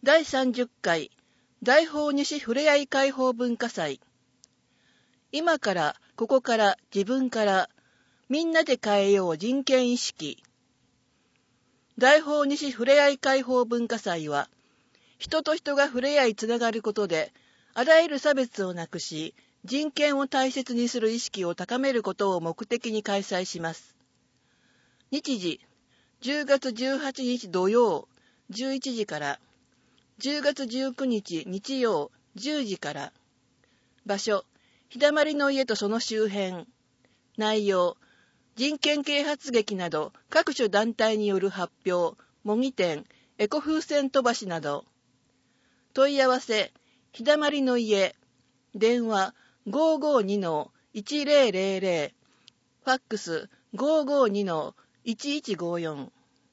第30回大宝西ふれあい解放文化祭。今から、ここから、自分から、みんなで変えよう人権意識。大宝西ふれあい解放文化祭は、人と人が触れ合いつながることで、あらゆる差別をなくし、人権を大切にする意識を高めることを目的に開催します。日時、10月18日土曜、11時から、10月19日日曜、10時から。場所、日だまりの家とその周辺。内容、人権啓発劇など各種団体による発表、模擬展、エコ風船飛ばしなど。問い合わせ、日だまりの家、電話 552-1000、ファックス 552-1154。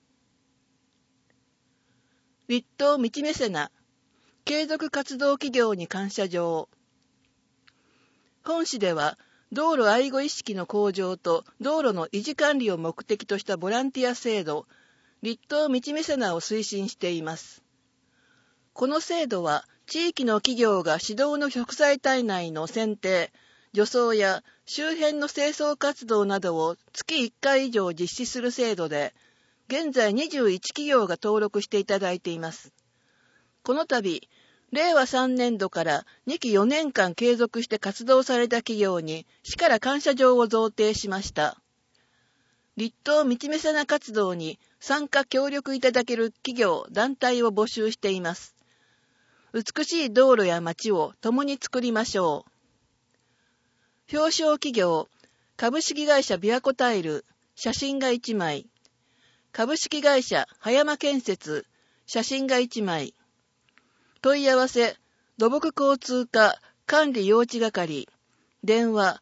立東道メセナ、継続活動企業に感謝状。本市では、道路愛護意識の向上と道路の維持管理を目的としたボランティア制度、立東道メセナを推進しています。この制度は、地域の企業が指導の植栽帯内の剪定、除草や周辺の清掃活動などを月1回以上実施する制度で、現在21企業が登録していただいています。この度、令和3年度から2期4年間継続して活動された企業に市から感謝状を贈呈しました。立東道メセナ活動に参加協力いただける企業、団体を募集しています。美しい道路や街を共に作りましょう。表彰企業、株式会社琵琶湖タイル、写真が1枚。株式会社葉山建設、写真が1枚。問い合わせ、土木交通課管理用地係、電話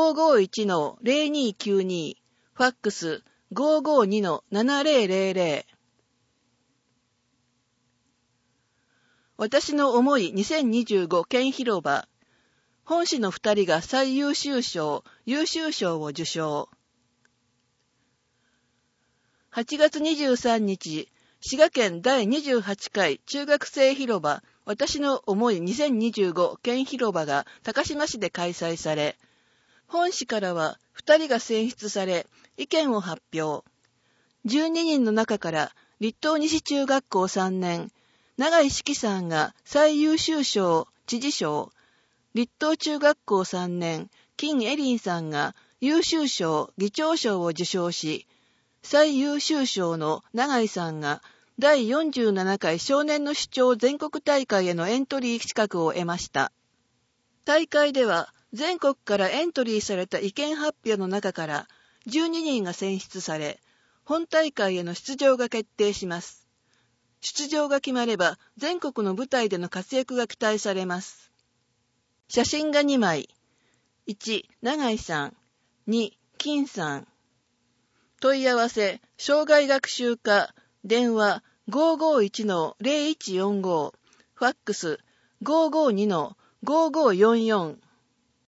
551-0292、ファックス 552-7000。私の思い2025県広場。本市の2人が最優秀賞、優秀賞を受賞。8月23日、滋賀県第28回中学生広場、私の思い2025県広場が高島市で開催され、本市からは2人が選出され、意見を発表。12人の中から、立東西中学校3年、永井四季さんが最優秀賞、知事賞、立東中学校3年、金恵林さんが優秀賞、議長賞を受賞し、最優秀賞の永井さんが第47回少年の主張全国大会へのエントリー資格を得ました。大会では全国からエントリーされた意見発表の中から12人が選出され、本大会への出場が決定します。出場が決まれば全国の舞台での活躍が期待されます。写真が2枚。1、永井さん。2、金さん。問い合わせ、障害学習課、電話 551-0145、ファックス 552-5544。